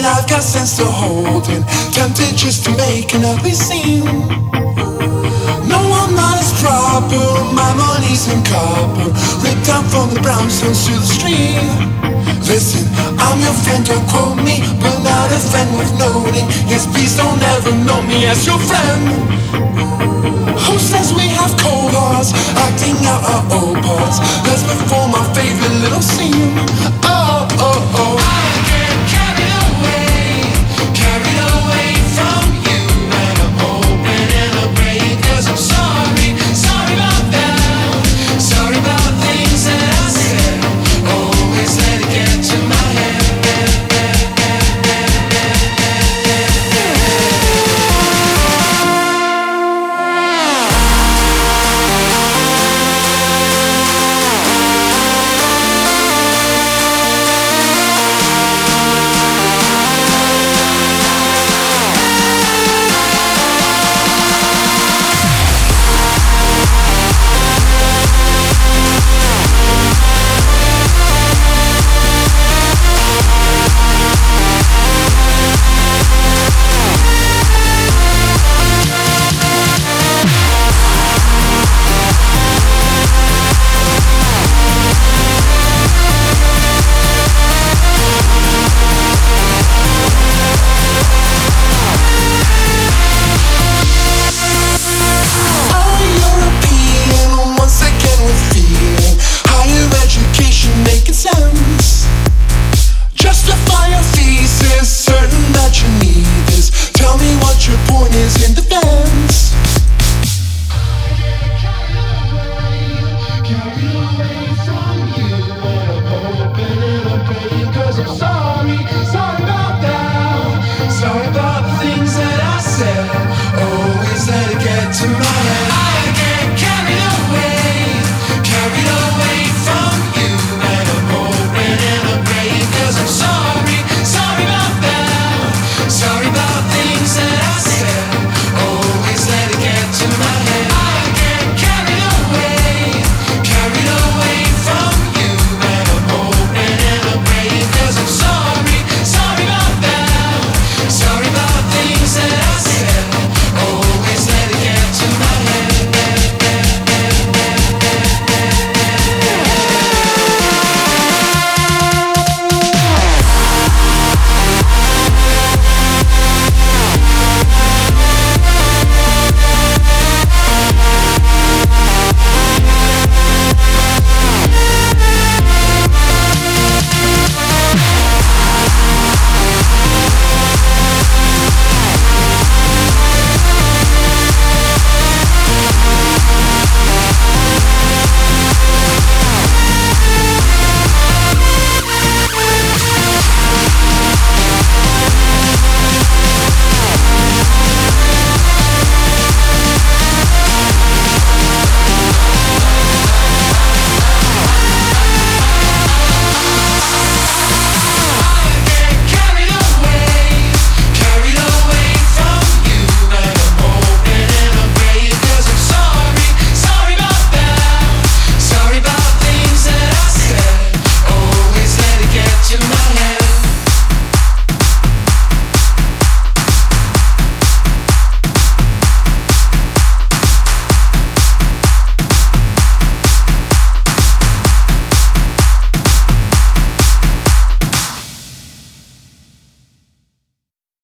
I've got sense to hold in. Tempted just to make an ugly scene. No, I'm not as proper. My money's in copper, ripped down from the brownstones to the stream. Listen, I'm your friend, don't quote me, but not a friend worth noting. Yes, please don't ever know me as your friend. Who says we have cold hearts, acting out our old parts? Let's perform our favorite little scene. Oh, oh, oh. I get carried away from you, and I'm hoping and I'm praying, 'cause I'm sorry about that. Sorry about things that I said. Always let it get to my head. I'm